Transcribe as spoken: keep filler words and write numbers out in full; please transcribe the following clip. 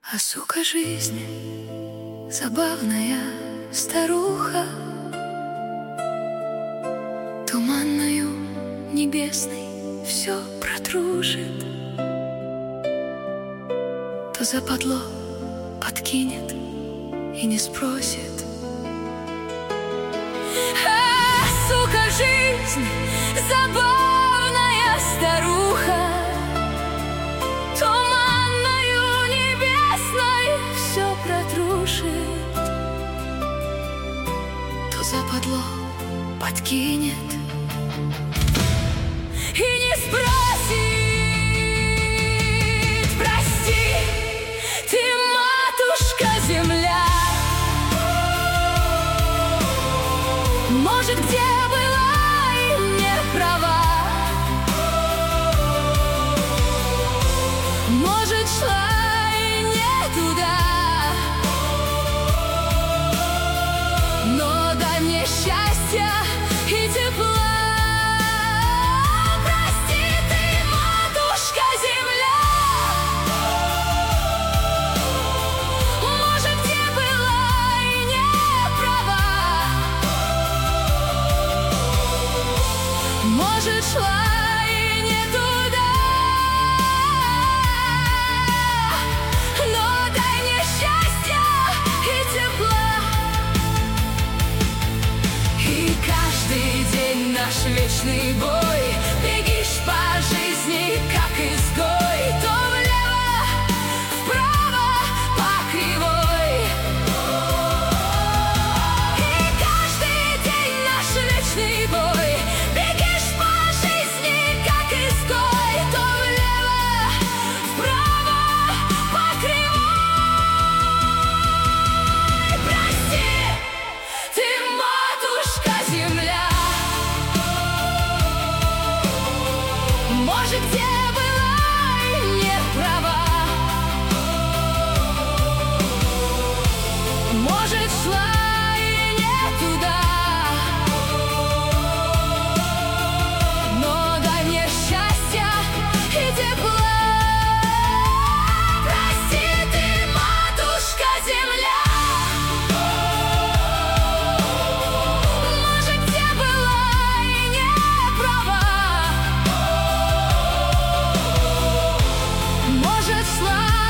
А сука жизни, забавная старуха, туманною небесной все протрушит, то западло подкинет и не спросит. А, сука жизнь, забавная старуха, туманною небесной все протрушит, то западло подкинет и не спросит. Прости, ты, матушка земля, может, где была и не права, может, шла и не туда, но дай мне счастья и тепла. Прости ты, матушка земля, может, где была и не права, может, шла и не туда, но дай мне счастья и тепла. И каждый день наш вечный бой, бегишь по жизни, как изгой, то влево, вправо, по кривой. И каждый день наш вечный бой, бегишь по жизни, как изгой, то влево, вправо, по кривой. Прости, ты, матушка земля, может, где была и не права, может, шла и не туда, но дай мне счастья и тепла. Прости ты, матушка земля, может, где была и не права, может, шла